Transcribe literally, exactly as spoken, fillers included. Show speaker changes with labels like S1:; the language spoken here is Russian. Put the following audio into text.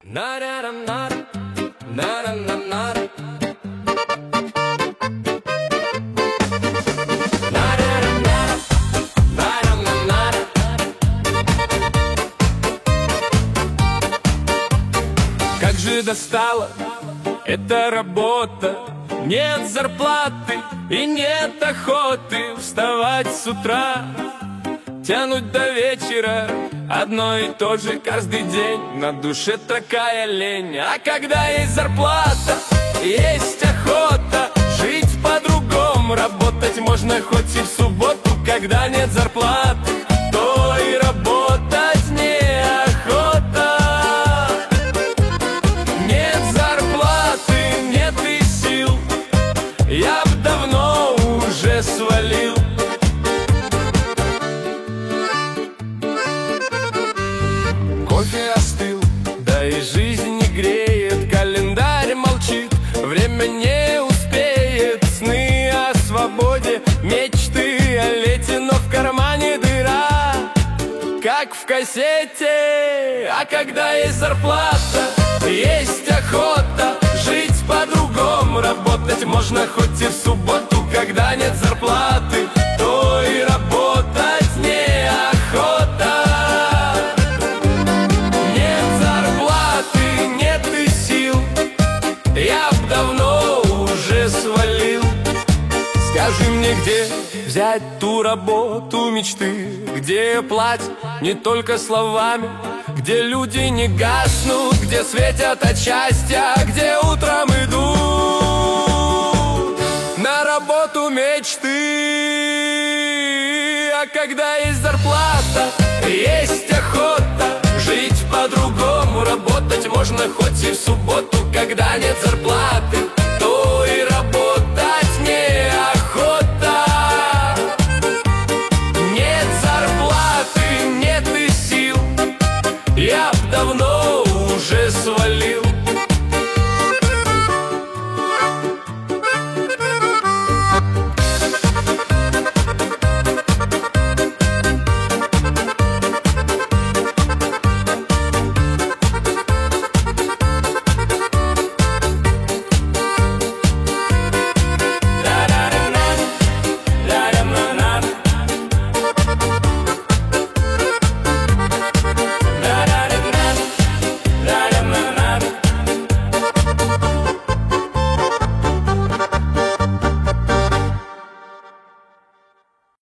S1: Как же достала эта работа, нет зарплаты и нет охоты вставать с утра, тянуть до вечера одно и то же каждый день. На душе такая лень. А когда есть зарплата, есть охота жить по-другому. Работать можно хоть и в субботу. Когда нет зарплаты, то и работать неохота. Нет зарплаты, нет и сил, я б давно уже свалил. Кофе остыл, да и жизнь не греет. Календарь молчит, время не успеет. Сны о свободе, мечты о лете, но в кармане дыра, как в кассете. А когда есть зарплата, есть охота жить по-другому. Работать можно хоть и в субботу. Когда нет зарплаты, то и работать неохота. Я б давно уже свалил. Скажи мне, где взять ту работу мечты, где платят не только словами, где люди не гаснут, где светят от счастья, где утром идут на работу мечты. А когда есть зарплата, есть охота жить по-другому. Работать можно хоть и в субботу. Когда нет зарплаты,